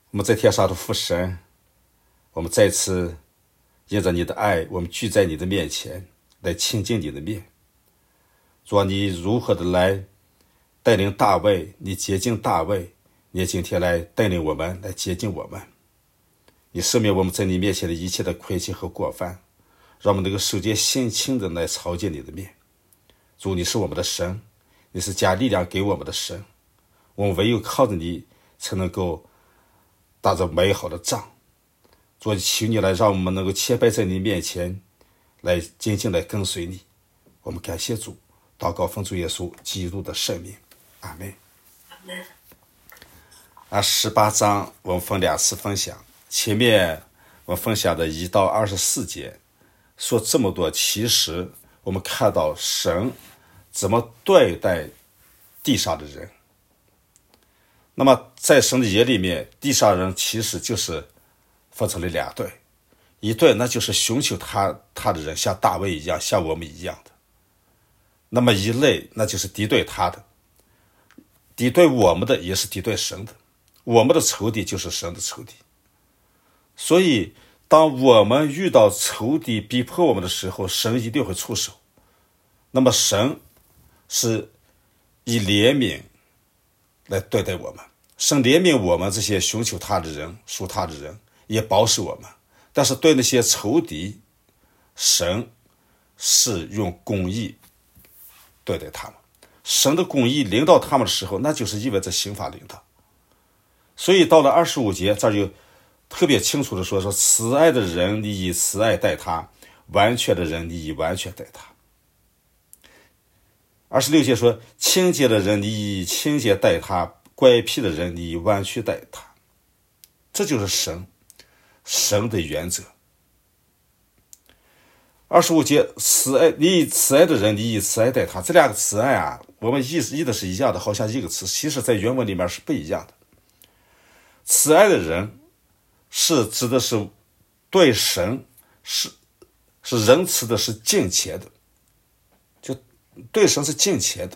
我们在天上的父神，我们再次因着你的爱，我们聚在你的面前来亲近你的面。主啊，你如何的来带领大卫，你洁净大卫，你今天来带领我们，来洁净我们。你赦免我们在你面前的一切的亏欠和过犯，让我们能够手洁心清的来朝见你的面。主，你是我们的神，你是加力量给我们的神，我们唯有靠着你才能够打着美好的仗。主，求你来让我们能够谦卑在你面前，来紧紧来跟随你。我们感谢主，祷告奉主耶稣基督的圣名，阿们。18章我们分2次分享，前面我们分享的1到24节说这么多，其实我们看到神怎么对待地上的人。那么在神的眼里面，地上人其实就是分成了2队，一队那就是寻求他的人，像大卫一样，像我们一样的。那么一类那就是敌对他的，敌对我们的也是敌对神的，我们的仇敌就是神的仇敌。所以当我们遇到仇敌逼迫我们的时候，神一定会出手。那么神是以怜悯来对待我们，神怜悯我们这些寻求他的人，属他的人，也保守我们。但是对那些仇敌，神是用公义对待他们。神的公义临到他们的时候，那就是意味着刑罚临到。所以到了25节，这儿就特别清楚的说慈爱的人你以慈爱待他，完全的人你以完全待他。26节说清洁的人你以清洁待他，乖僻的人你以弯曲待他。这就是神的原则。25节慈爱，你以慈爱的人你以慈爱待他，这2个慈爱啊，我们译的是一样的，好像一个词，其实在原文里面是不一样的。慈爱的人是指的是对神是仁慈的，是敬虔的，就对神是敬虔的。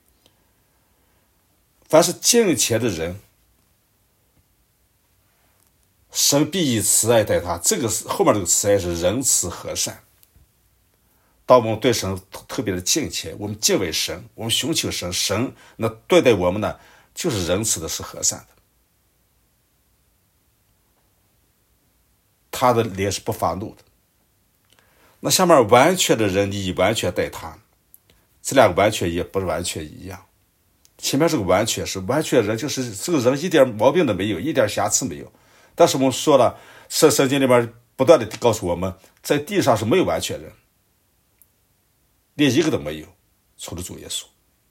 凡是敬虔的人，神必以慈爱待他。这个后面这个慈爱是仁慈和善。当我们对神特别的敬虔，我们敬畏神，我们寻求神，神那对待我们呢，就是仁慈的，是和善的。他的脸是不发怒的。那下面完全的人你以完全待他，这2个完全也不完全一样。前面这个完全是完全人，就是这个人一点毛病都没有，一点瑕疵没有。但是我们说了，圣经里面不断的告诉我们，在地上是没有完全人，连一个都没有，除了主耶稣。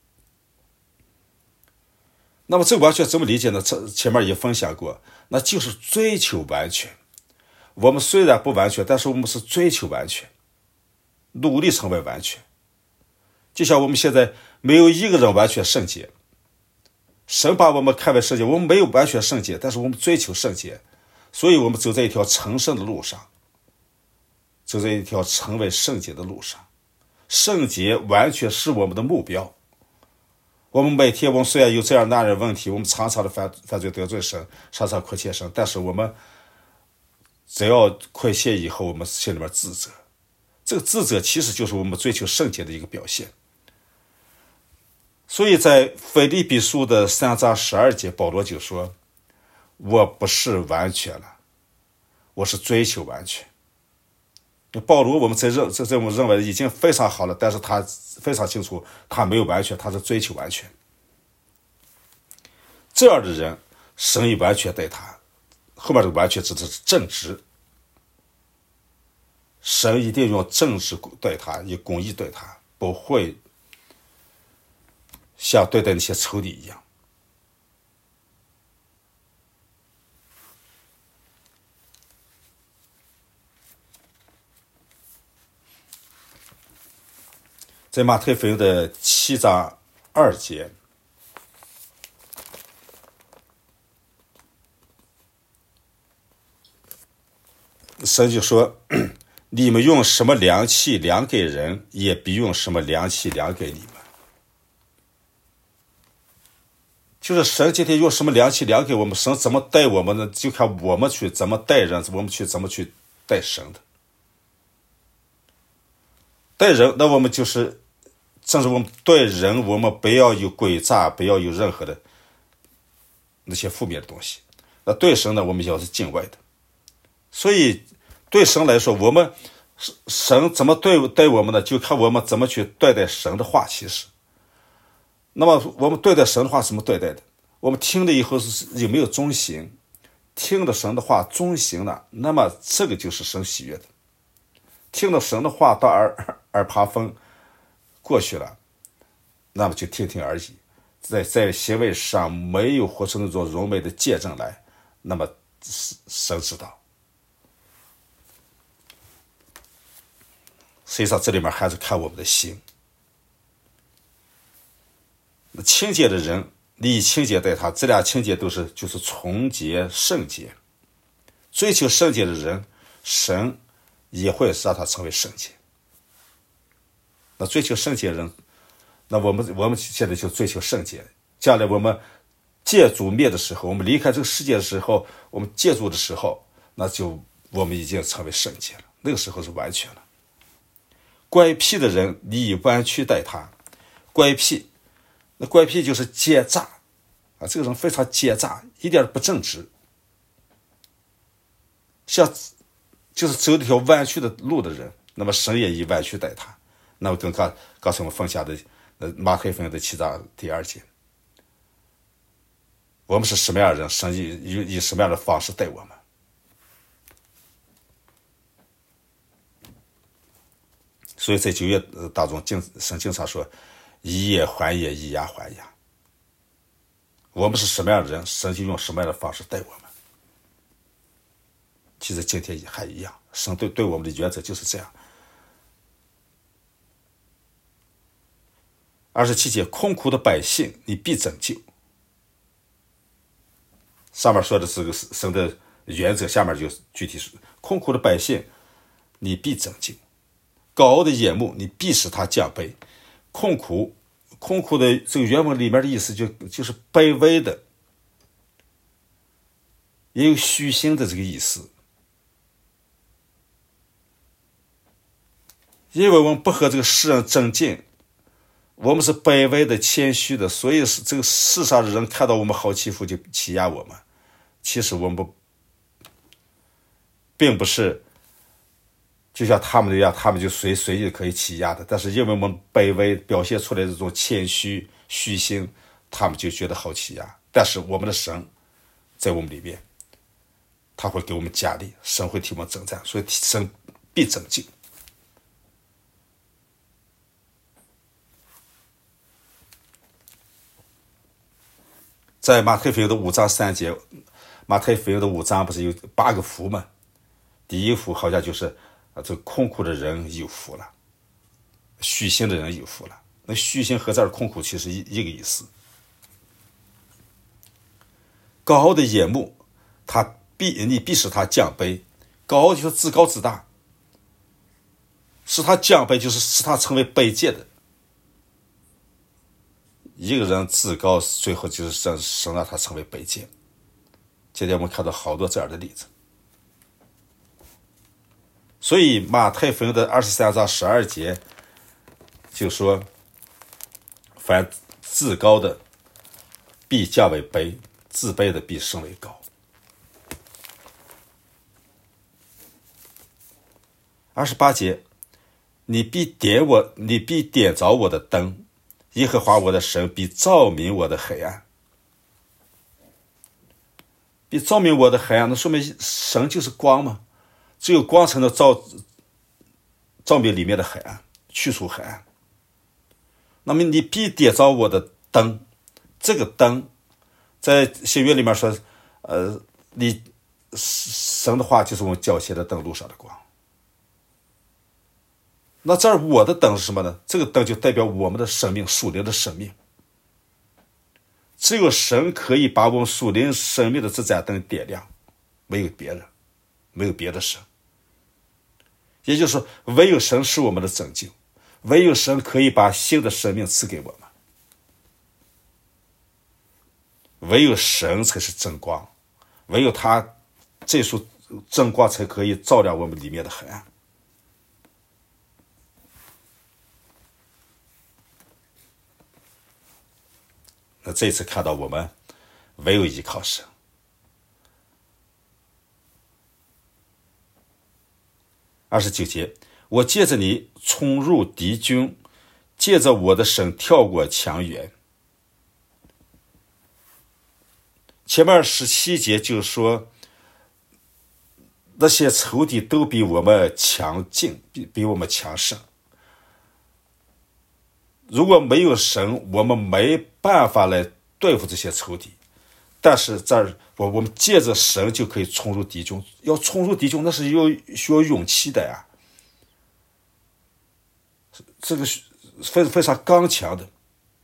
那么这个完全怎么理解呢？前面也分享过，那就是追求完全。我们虽然不完全，但是我们是追求完全，努力成为完全。就像我们现在没有一个人完全圣洁，神把我们看为圣洁，我们没有完全圣洁，但是我们追求圣洁，所以我们走在一条成圣的路上，走在一条成为圣洁的路上。圣洁完全是我们的目标。我们每天，我们虽然有这样那样的问题，我们常常的犯罪得罪神，常常亏欠神，但是我们只要亏欠以后，我们心里面自责，这个自责其实就是我们追求圣洁的一个表现。所以在腓立比书的3章12节，保罗就说，我不是完全了，我是追求完全。保罗我们在我们认为已经非常好了，但是他非常清楚他没有完全，他是追求完全。这样的人神以完全待他，后面这个完全指的是正直，神一定用正直对他，以公义对他，不会像对待那些仇敌一样。在马太福音的7章2节，神就说，你们用什么量器量给人，也必用什么量器量给你们。 就是神今天用什么量器量给我们，神怎么待我们呢？就看我们去怎么待人，我们去怎么去待神的。待人，那我们就是正是我们对人，我们不要有诡诈，不要有任何的那些负面的东西。那对神呢，我们要是敬畏的。所以对神来说，我们神怎么待我们呢？就看我们怎么去对待神的话。其实，那么我们对待神的话怎么对待的？我们听了以后是有没有遵行？听了神的话遵行了，那么这个就是神喜悦的。听了神的话到耳旁风过去了，那么就听听而已。在行为上没有活出那种荣美的见证来，那么神知道。实际上这里面还是看我们的心。那清洁的人，你以清洁待他，这俩清洁都是就是纯洁圣洁。追求圣洁的人，神也会让他成为圣洁。那追求圣洁的人，那我们现在就追求圣洁。将来我们借主灭的时候，我们离开这个世界的时候，我们借主的时候，那就我们已经成为圣洁了，那个时候是完全了。乖僻的人，你以弯曲待他。乖僻，那乖僻就是奸诈啊！这个人非常奸诈，一点不正直，像就是走一条弯曲的路的人。那么神也以弯曲待他。那么跟刚才我们分享的马太福音的7章第2节，我们是什么样的人，神以什么样的方式待我们。所以在旧约当中，神经常说以眼还眼，以牙还牙。我们是什么样的人，神就用什么样的方式待我们。其实今天还一样，神对我们的原则就是这样。27节，困苦的百姓你必拯救。上面说的是个神的原则，下面就具体说，困苦的百姓你必拯救，高傲的眼目你必使他降卑。困苦的这个原文里面的意思就是卑微的，也有虚心的这个意思。因为我们不和这个世人争竞，我们是卑微的谦虚的，所以是这个世上的人看到我们好欺负就欺压我们。其实我们并不是就像他们那样，他们就随意可以欺压的。但是因为我们卑微表现出来的这种谦虚虚心，他们就觉得好欺压。但是我们的神在我们里面，他会给我们加力，神会替我们征战，所以神必拯救。在马太福音的5章3节，马太福音的5章不是有8个福吗？第一福好像就是这困苦的人有福了，虚心的人有福了。那虚心和这儿困苦其实一个意思。高傲的眼目，你必使他降卑。高傲就是自高自大，使他降卑就是使他成为卑贱的。一个人自高，最后就是神让他成为卑贱。今天我们看到好多这样的例子。所以马太福音的23章12节就说，凡自高的必降为卑，自卑的必升为高。28节，你必点着我的灯，耶和华我的神必照明我的黑暗。必照明我的黑暗，那说明神就是光嘛，只有光才能照明里面的黑暗，去除黑暗。那么你必点着我的灯，这个灯在新约里面说，你神的话就是我们脚前的灯，路上的光。那这儿我的灯是什么呢？这个灯就代表我们的生命，属灵的生命。只有神可以把我们属灵生命的这盏灯点亮，没有别人，没有别的神。也就是说，唯有神是我们的拯救，唯有神可以把新的生命赐给我们。 唯有神才是真光，唯有他这束真光才可以照亮我们里面的黑暗。那这次看到我们唯有依靠神。29节，我借着你冲入敌军，借着我的神跳过墙垣。前面17节就说那些仇敌都比我们强劲，比我们强盛。如果没有神，我们没办法来对付这些仇敌。但是这儿我们借着神就可以冲入敌军，要冲入敌军那是需要勇气的呀，这个非常刚强的。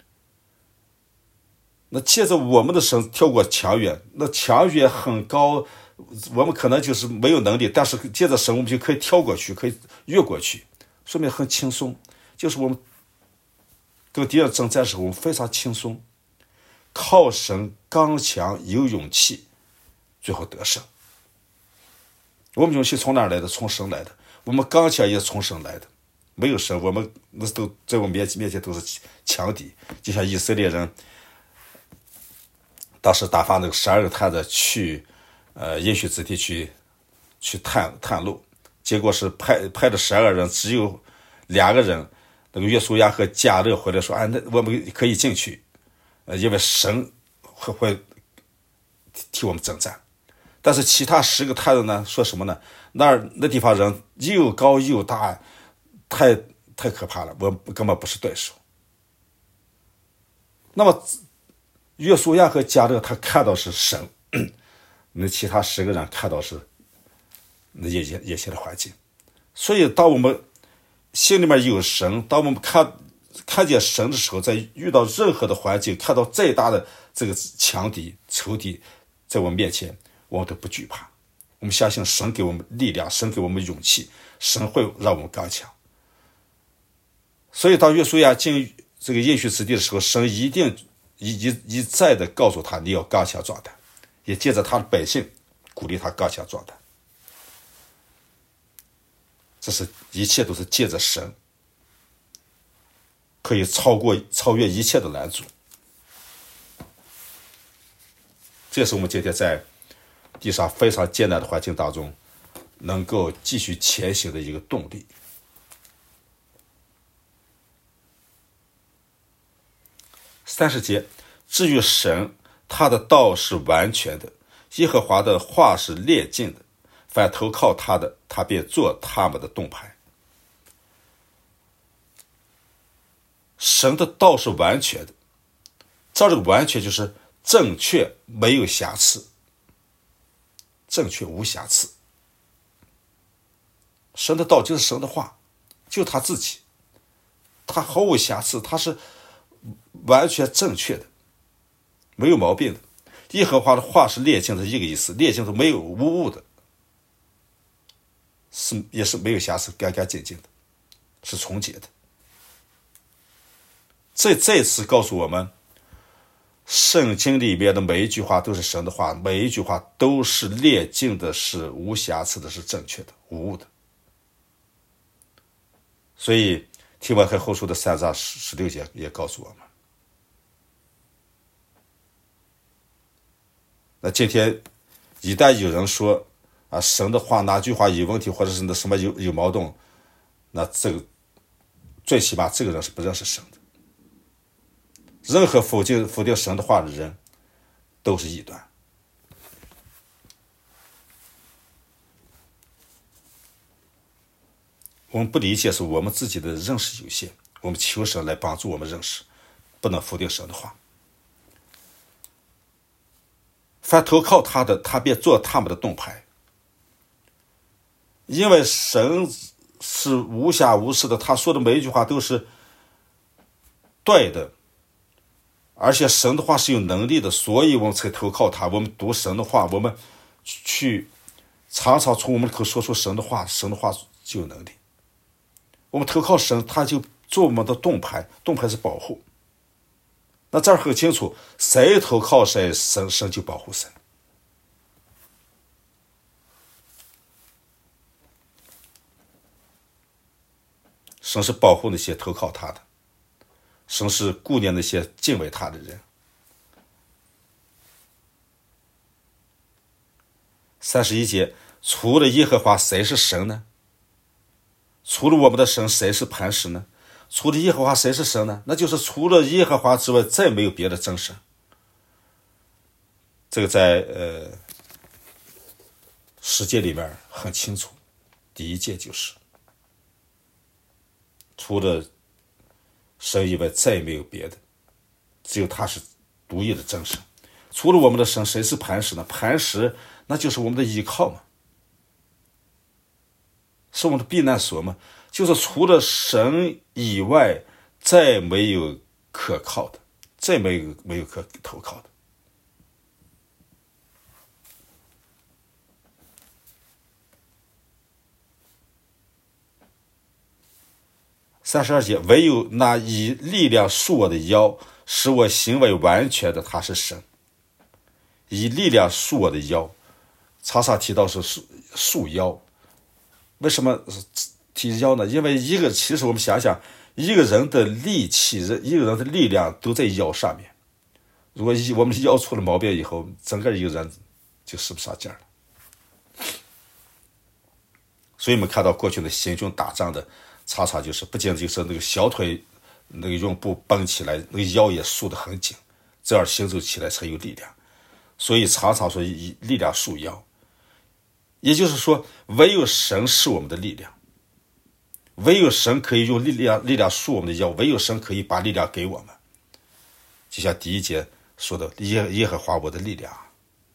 那借着我们的神跳过墙垣，那墙垣很高，我们可能就是没有能力，但是借着神我们就可以跳过去，可以越过去，说明很轻松。就是我们跟敌人征战的时候，我们非常轻松，靠神刚强有勇气，最后得胜。我们勇气从哪儿来的？从神来的。我们刚强也是从神来的。没有神，我们那都在我们面前都是强敌。就像以色列人当时打发那个12个探子去应许之地去探路，结果是派的12个人只有2个人，那个约书亚和迦勒回来说，那我们可以进去，因为神会替我们征战。但是其他10个探子呢，说什么呢？那地方人又高又大，太可怕了，我根本不是对手。那么约书亚和迦勒他看到是神，那其他10个人看到是那野些的环境。所以当我们心里面有神，当我们看见神的时候，在遇到任何的环境，看到再大的这个强敌仇敌在我们面前，我们都不惧怕。我们相信神给我们力量，神给我们勇气，神会让我们刚强。所以当约书亚进这个应许之地的时候，神一定一再的告诉他，你要刚强壮胆，也借着他的百姓鼓励他刚强壮胆。这是一切都是借着神，可以超越一切的拦阻。这是我们今天在地上非常艰难的环境当中能够继续前行的一个动力。30节，至于神，他的道是完全的，耶和华的话是炼净的，凡投靠他的，他便做他们的盾牌。神的道是完全的，这个完全就是正确，没有瑕疵，正确无瑕疵。神的道就是神的话，就他自己，他毫无瑕疵，他是完全正确的，没有毛病的。耶和华的话是炼净的一个意思，炼净的没有污物的，也是没有瑕疵，干干净净的，是纯洁的。这次告诉我们，圣经里面的每一句话都是神的话，每一句话都是炼净的，是无瑕疵的，是正确的，无误的。所以提摩太后书的3章16节也告诉我们。那今天一旦有人说神的话哪句话有问题，或者是那什么有矛盾，那这个最起码这个人是不认识神的。任何否定神的话的人都是异端。我们不理解是我们自己的认识有限，我们求神来帮助我们认识，不能否定神的话。凡投靠他的，他便做他们的盾牌。因为神是无瑕无疵的，他说的每一句话都是对的，而且神的话是有能力的，所以我们才投靠他。我们读神的话，我们去常常从我们的口说出神的话，神的话就有能力。我们投靠神，他就做我们的盾牌，盾牌是保护。 那这儿很清楚，谁投靠谁，神就保护谁。神是保护那些投靠他的，神是顾念那些敬畏他的人。31节，除了耶和华，谁是神呢？除了我们的神，谁是磐石呢？除了耶和华，谁是神呢？那就是除了耶和华之外，再没有别的真神。这个在世界里面很清楚，第一诫就是除了神以外再没有别的，只有他是独一的真神。除了我们的神，谁是磐石呢？磐石那就是我们的依靠嘛，是我们的避难所嘛，就是除了神以外再没有可靠的，再没有可投靠的。32节，唯有那以力量束我的腰，使我行为完全的，他是神。以力量束我的腰，常常提到是束腰。为什么提腰呢？因为其实我们想想，一个人的力气，一个人的力量都在腰上面。如果我们腰出了毛病以后，整个一个人就使不上劲了。所以我们看到过去的行军打仗的，常常就是不仅就是那个小腿那个用布绷起来，那个腰也束得很紧，这样行走起来才有力量。所以常常说以力量束腰，也就是说，唯有神是我们的力量，唯有神可以用力量束我们的腰，唯有神可以把力量给我们。就像第一节说的，耶和华我的力量。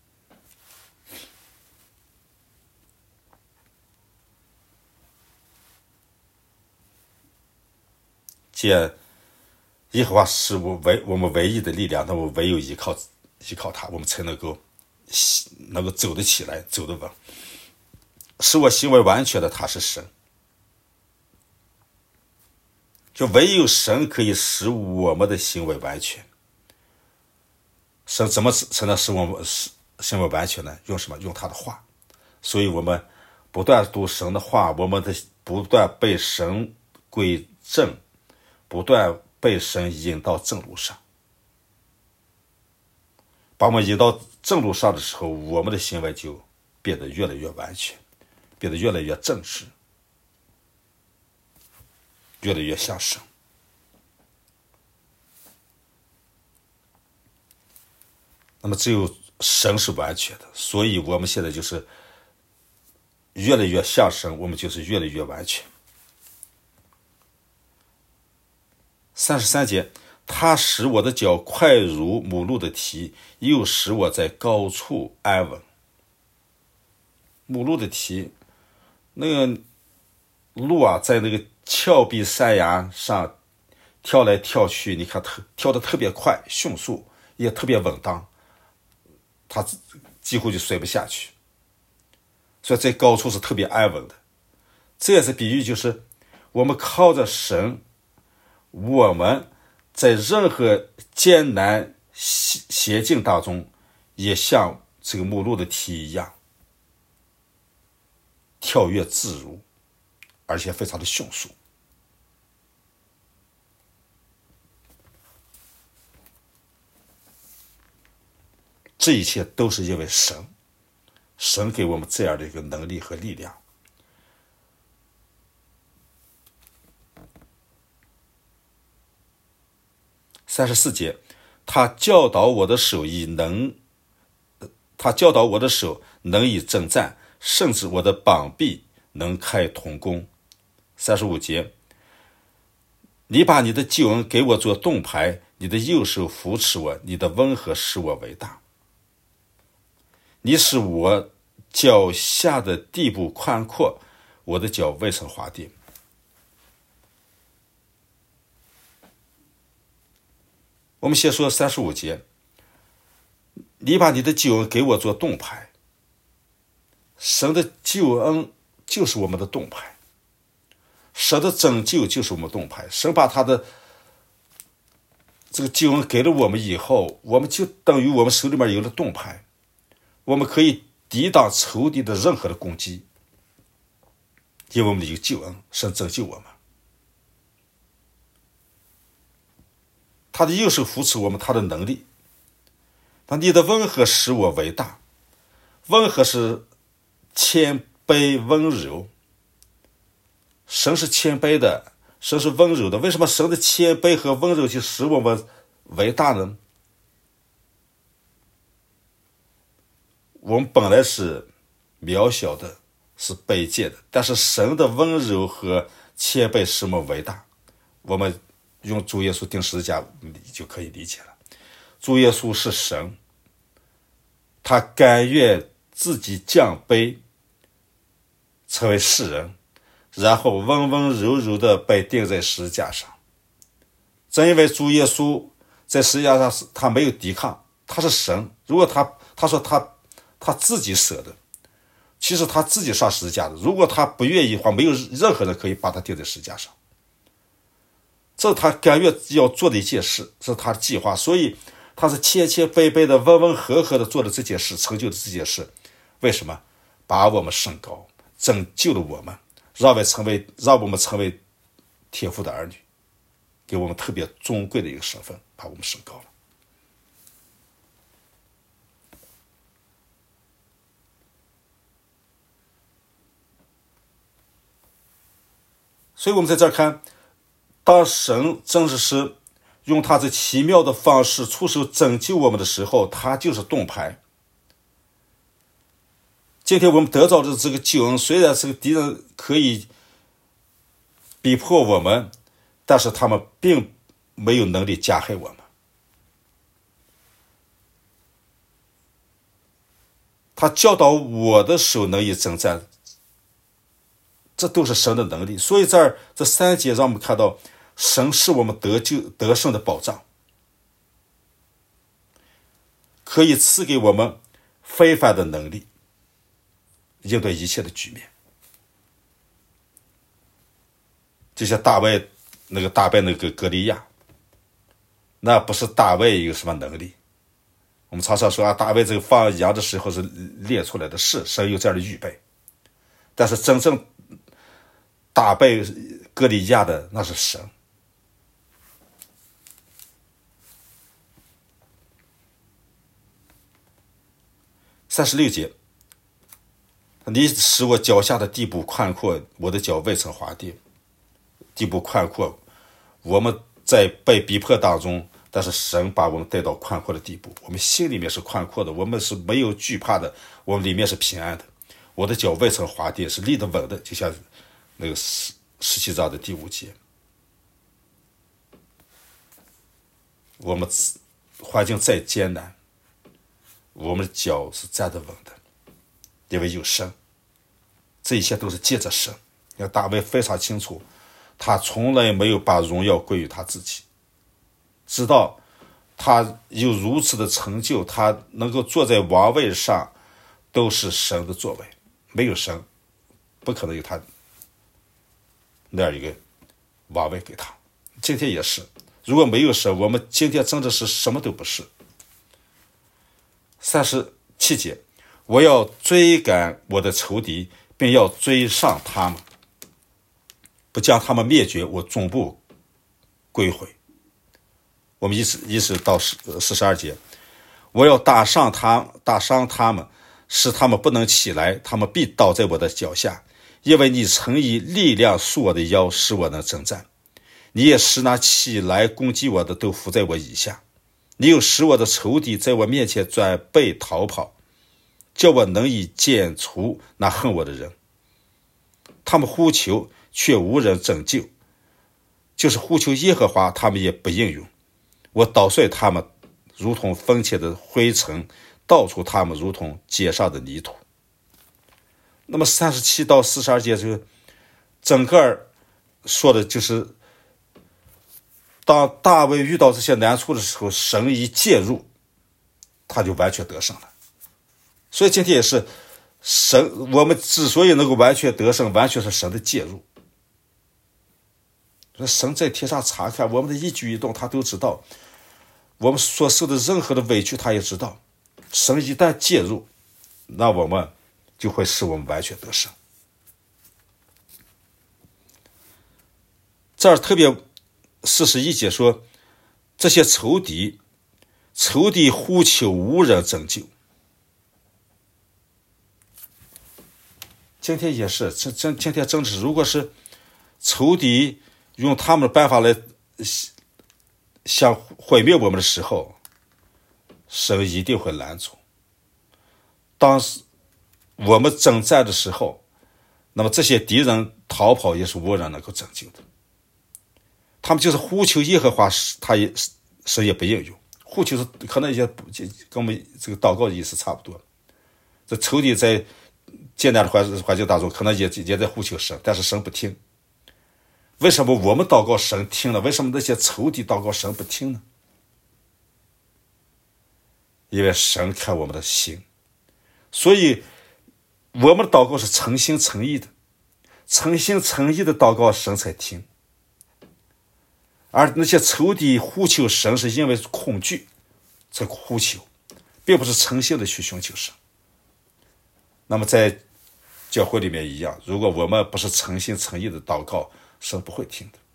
既然耶和华是我们唯一的力量，那么唯有依靠他，我们才能够走得起来，走得稳。使我行为完全的，他是神。就唯有神可以使我们的行为完全。神怎么才能使我们行为完全呢？用什么？用他的话。所以我们不断读神的话，我们不断被神归正，不断被神引到正路上。把我们引到正路上的时候，我们的行为就变得越来越完全，变得越来越正直，越来越像神。那么只有神是完全的，所以我们现在就是越来越像神，我们就是越来越完全。33节，他使我的脚快如母鹿的蹄，又使我在高处安稳。母鹿的蹄，那个鹿啊，在那个峭壁山崖上跳来跳去，你看跳得特别快，迅速，也特别稳当，它几乎就摔不下去。所以在高处是特别安稳的。这也是比喻，就是我们靠着神，我们在任何艰难险境当中，也像这个母鹿的蹄一样，跳跃自如，而且非常的迅速。这一切都是因为神给我们这样的一个能力和力量。34节，他教导我的手能以征战，甚至我的膀臂能开铜弓。35节，你把你的救恩给我做盾牌，你的右手扶持我，你的温和使我为大。你使我脚下的地步宽阔，我的脚未曾滑跌。我们先说35节，你把你的救恩给我做盾牌。神的救恩就是我们的盾牌，神的拯救就是我们的盾牌。神把他的这个救恩给了我们以后，我们就等于我们手里面有了盾牌，我们可以抵挡仇敌的任何的攻击，因为我们有救恩，神拯救我们，他的右手扶持我们，他的能力。你的温和使我为大，温和是谦卑温柔，神是谦卑的，神是温柔的。为什么神的谦卑和温柔就使我们为大呢？我们本来是渺小的，是卑贱的，但是神的温柔和谦卑使我们为大。我们用主耶稣钉十字架就可以理解了。主耶稣是神，他甘愿自己降卑成为世人，然后温温柔柔的被钉在十字架上。正因为主耶稣在十字架上他没有抵抗，他是神。如果他说他自己舍的，其实他自己上十字架的，如果他不愿意的话，没有任何人可以把他钉在十字架上。这是他甘愿要做的一件事，这是他的计划，所以他是谦谦卑卑的温温和和的做了这件事，成就了这件事。为什么？把我们升高，拯救了我们，让我们成为天父的儿女，给我们特别尊贵的一个身份，把我们升高了。所以我们在这儿看，当神真是用他这奇妙的方式出手拯救我们的时候，他就是盾牌。今天我们得到的这个救恩，虽然这个敌人可以逼迫我们，但是他们并没有能力加害我们。他教导我的手能以征战，这都是神的能力。所以这3节让我们看到神是我们得胜的保障，可以赐给我们非凡的能力，应对一切的局面。就像大卫打败那个歌利亚，那不是大卫有什么能力。我们常常说大卫这个放羊的时候是练出来的，是神有这样的预备，但是真正打败歌利亚的那是神。36节，你使我脚下的地步宽阔，我的脚未曾滑跌。地步宽阔，我们在被逼迫当中，但是神把我们带到宽阔的地步，我们心里面是宽阔的，我们是没有惧怕的，我们里面是平安的。我的脚未曾滑跌，是立得稳的，就像那个17章的第5节。我们环境再艰难，我们的脚是站得稳的，因为有神。这一切都是借着神。你看大卫非常清楚，他从来没有把荣耀归于他自己，直到他有如此的成就，他能够坐在王位上，都是神的作为。没有神，不可能有他那样一个王位给他。今天也是，如果没有神，我们今天真的是什么都不是。37节，我要追赶我的仇敌，并要追上他们，不将他们灭绝，我总不归回。我们一直到42节，我要打伤他们，使他们不能起来，他们必倒在我的脚下，因为你曾以力量束我的腰，使我能征战。你也使那起来攻击我的都伏在我以下，你又使我的仇敌在我面前转背逃跑，叫我能以剪除那恨我的人。他们呼求，却无人拯救，就是呼求耶和华，他们也不应允。我捣碎他们，如同风切的灰尘，倒出他们，如同街上的泥土。那么37到42节就整个说的就是，当大卫遇到这些难处的时候，神一介入，他就完全得胜了。所以今天也是神，我们之所以能够完全得胜，完全是神的介入。神在天上查看我们的一举一动，他都知道。 我们所受的任何的委屈他也知道。神一旦介入，那我们就会使我们完全得胜。这儿特别41节说，这些仇敌呼求无人拯救。今天也是，今天正是，如果是仇敌用他们的办法来想毁灭我们的时候，神一定会拦阻。当我们征战的时候，那么这些敌人逃跑也是无人能够拯救的。他们就是呼求耶和华，神也不应用。呼求是可能也跟我们这个祷告的意思差不多。这仇敌在艰难的环境当中，可能也在呼求神，但是神不听。为什么我们祷告神听了？为什么那些仇敌祷告神不听呢？因为神看我们的心，所以我们的祷告是诚心诚意的，诚心诚意的祷告神才听。而那些仇敌呼求神是因为恐惧才呼求，并不是诚心的去寻求神。那么在教会里面一样，如果我们不是诚心诚意的祷告，神不会听的。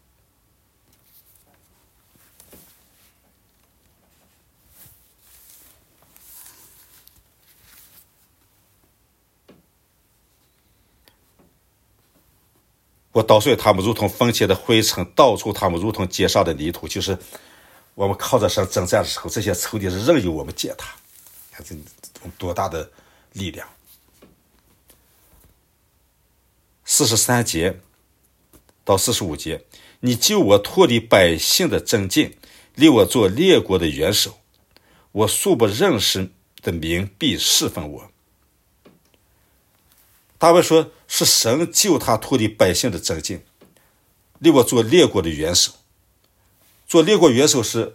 我捣碎他们如同风切的灰尘，倒出他们如同街上的泥土。就是我们靠着神征战的时候，这些仇敌是任由我们践踏，看这多大的力量。43节到45节，你救我脱离百姓的争竞，立我做列国的元首，我素不认识的名必侍奉我。大卫说，是神救他脱离百姓的争竞，立我做列国的元首。做列国元首是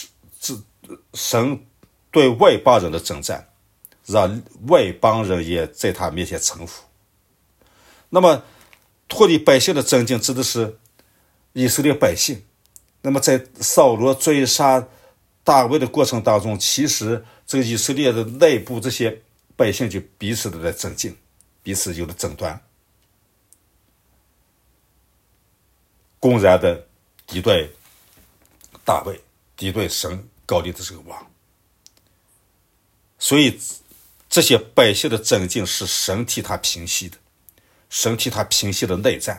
神对外邦人的征战，让外邦人也在他面前臣服。那么脱离百姓的争竞指的是以色列百姓。那么在扫罗追杀大卫的过程当中，其实这个以色列的内部这些百姓就彼此都在争竞，彼此有了争端，公然的敌对大卫，敌对神高立的这个王。所以这些百姓的争竞是神替他平息的，神替他平息了内战。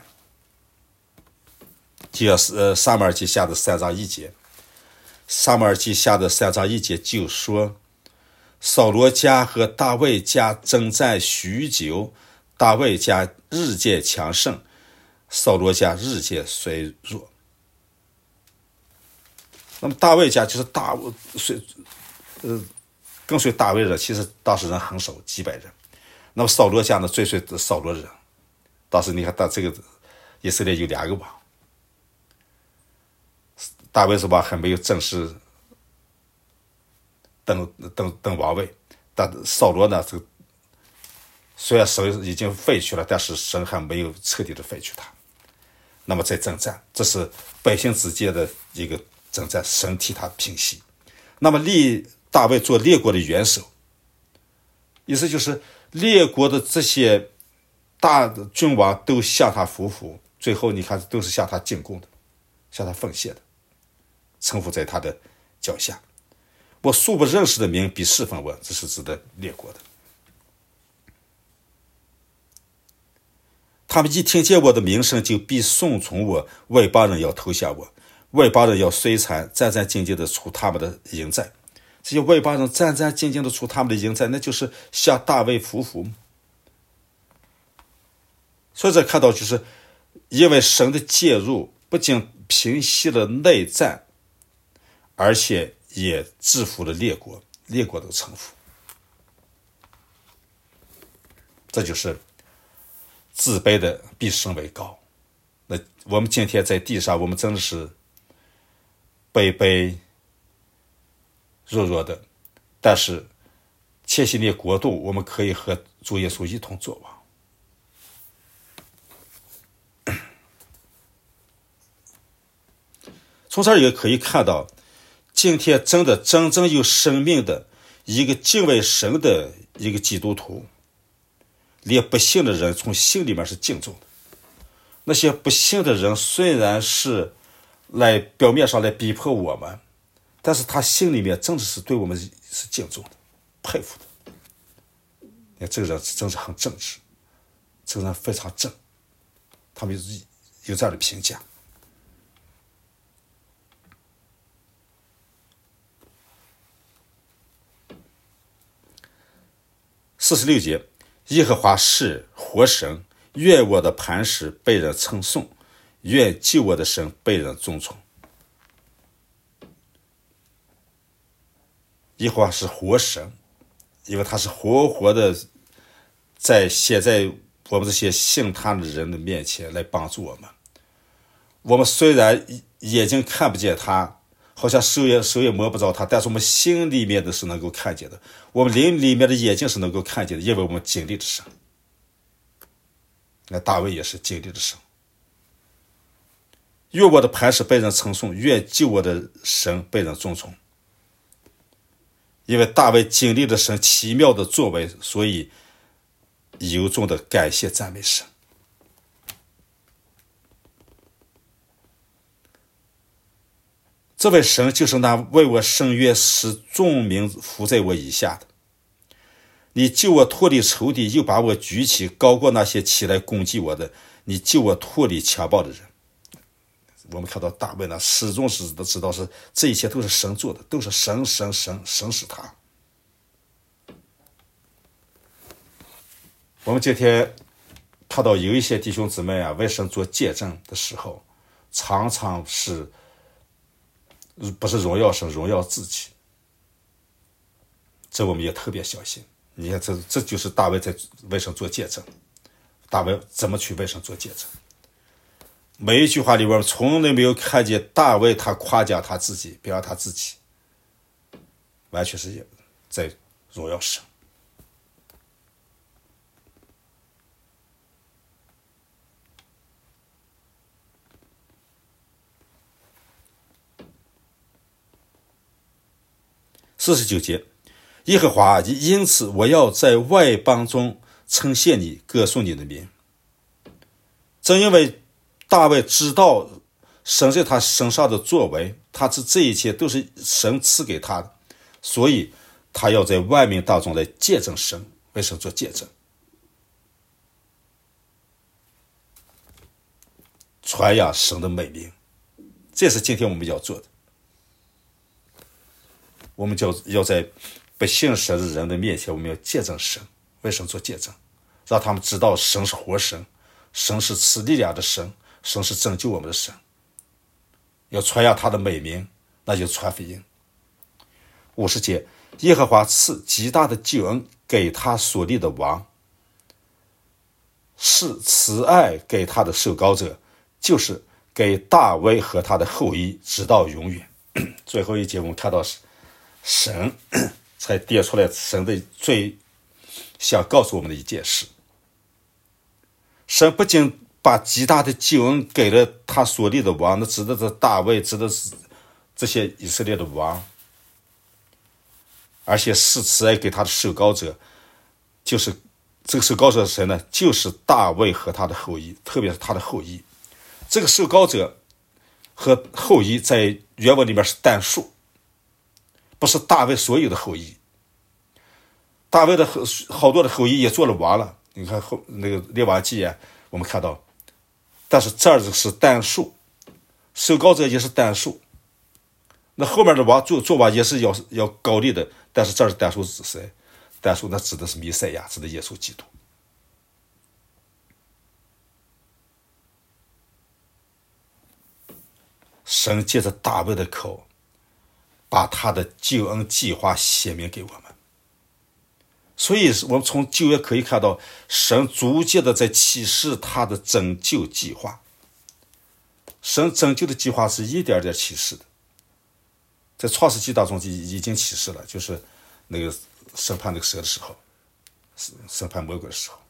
就要撒母耳记下的3章1节，撒母耳记下的3章1节就说，扫罗家和大卫家征战许久，大卫家日渐强盛，扫罗家日渐衰弱。那么大卫家就是跟随大卫人，其实当时人很少，几百人。那么扫罗家呢，追随扫罗人。当时你看，这个以色列有2个王，大卫是王还没有正式登王位，但扫罗呢，这个虽然神已经废去了，但是神还没有彻底的废去他。那么在征战，这是百姓之间的一个征战，神替他平息。那么立大卫做列国的元首，意思就是列国的这些大的君王都向他服服，最后你看都是向他进贡的，向他奉献的，臣服在他的脚下。我素不认识的名必侍奉我，这是指的列国的。他们一听见我的名声，就必顺从我，外邦人要投降我，外邦人要衰残，战战兢兢的出他们的营寨。这些外邦人战战兢兢的出他们的营寨，那就是向大卫服服。所以这看到就是因为神的介入，不仅平息了内战，而且也制服了列国，列国的臣服。这就是自卑的必升为高。那我们今天在地上，我们真的是卑卑弱弱的，但是切希列国度，我们可以和主耶稣一同作王。从这儿也可以看到， 今天真正有生命的一个敬畏神的一个基督徒，连不信的人从心里面是敬重的。那些不信的人虽然是表面上来逼迫我们，但是他心里面真的是对我们是敬重的，佩服的。你看这个人真是很正直，这个人非常正，他们有这样的评价。46节，耶和华是活神，愿我的磐石被人称颂，愿救我的神被人尊崇。耶和华是活神，因为他是活活的写在我们这些信他的人的面前来帮助我们。我们虽然眼睛看不见他，好像手也摸不着他，但是我们心里面的是能够看见的，我们灵里面的眼睛是能够看见的，因为我们经历的神。那大卫也是经历的神。愿我的磐石被人称颂，愿救我的神被人尊崇。因为大卫经历了神奇妙的作为，所以由衷的感谢赞美神。这位神就是那为我伸冤使众民伏在我以下的。你救我脱离仇敌，又把我举起，高过那些起来攻击我的。你救我脱离强暴的人。我们看到大卫呢，始终是知道是这一切都是神做的，都是神使他。我们今天看到有一些弟兄姊妹啊，为神做见证的时候，常常是不是荣耀神，荣耀自己。这我们也特别小心。你看这就是大卫在为神做见证。大卫怎么去为神做见证？每一句话里边从来没有看见大卫他夸奖他自己，表扬他自己，完全是在荣耀神。49节，耶和华，因此我要在外邦中称谢你，歌颂你的名。正因为大卫知道神在他身上的作为，他这一切都是神赐给他的，所以他要在万民当中来见证神，为神做见证，传扬神的美名。这是今天我们要做的。我们就要在不信神的人的面前，我们要见证神，为神做见证，让他们知道神是活神，神是赐力量的神，神是拯救我们的神。要传扬他的美名，那就传福音。50节，耶和华赐极大的救恩给他所立的王，是慈爱给他的受膏者，就是给大卫和他的后裔直到永远。最后一节我们看到是神才点出来神的最想告诉我们的一件事。神不仅把极大的救恩给了他所立的王，那指的是大卫，指的是这些以色列的王，而且是慈爱给他的受膏者，就是这个受膏者是谁呢？就是大卫和他的后裔，特别是他的后裔。这个受膏者和后裔在原文里面是单数，不是大卫所有的后裔。大卫的好多的后裔也做了王了，你看那个列王记啊，我们看到，但是这儿是单数，受膏者也是单数，那后面的王做王也是要高立的，但是这儿是单数是谁？单数那指的是弥赛亚，指的耶稣基督。神借着大卫的口，把他的救恩计划写明给我们。所以我们从旧约可以看到，神逐渐的在启示他的拯救计划。神拯救的计划是一点点启示的，在创世纪当中就已经启示了，就是那个审判那个蛇的时候，审判魔鬼的时候，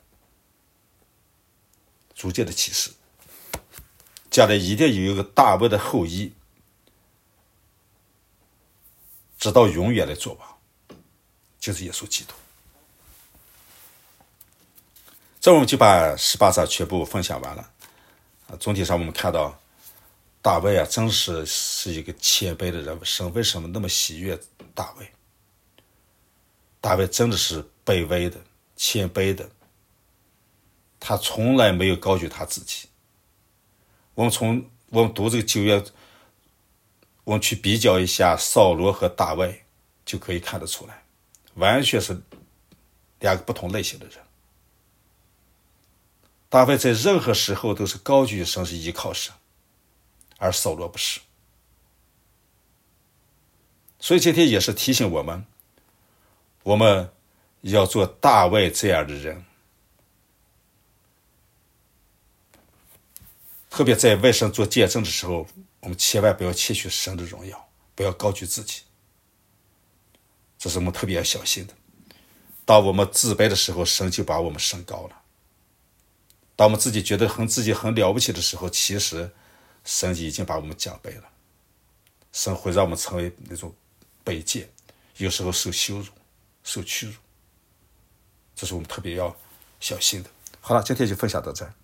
逐渐的启示。将来一定有一个大卫的后裔， 直到永远的作王，就是耶稣基督。这我们就把18章全部分享完了。总体上我们看到大卫啊，真是一个谦卑的人物。神为什么那么喜悦大卫？大卫真的是卑微的、谦卑的，他从来没有高举他自己。我们读这个旧约，我们去比较一下扫罗和大卫，就可以看得出来，完全是两个不同类型的人。大卫在任何时候都是高举神，是依靠神，而扫罗不是。所以今天也是提醒我们，我们要做大卫这样的人，特别在为神做见证的时候，我们千万不要窃取神的荣耀，不要高举自己，这是我们特别要小心的。当我们自卑的时候，神就把我们升高了；当我们自己觉得自己很了不起的时候，其实神已经把我们降卑了。神会让我们成为那种卑贱，有时候受羞辱、受屈辱，这是我们特别要小心的。好了，今天就分享到这儿。